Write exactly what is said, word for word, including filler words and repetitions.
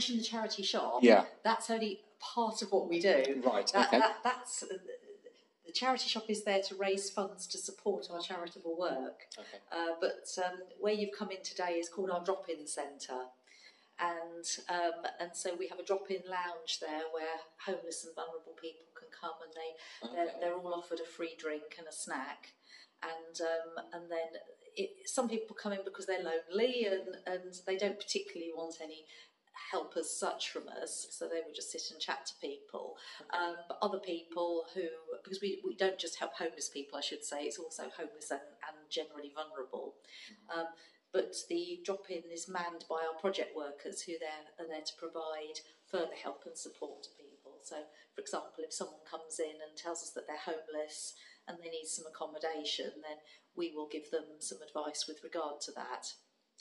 mentioned the charity shop. Yeah. That's only part of what we do. Right, That, okay. that, that's, uh, the charity shop is there to raise funds to support our charitable work. Okay. Uh, but um, where you've come in today is called our drop-in centre. And um, and so we have a drop-in lounge there where homeless and vulnerable people can come, and they Okay. they're, they're all offered a free drink and a snack, and um, and then it, some people come in because they're lonely and, and they don't particularly want any help as such from us, so they would just sit and chat to people. Um, but other people who, because we, we don't just help homeless people, I should say, it's also homeless and, and generally vulnerable. Um, but the drop-in is manned by our project workers who there are there to provide further help and support to people. So, for example, if someone comes in and tells us that they're homeless and they need some accommodation, then we will give them some advice with regard to that.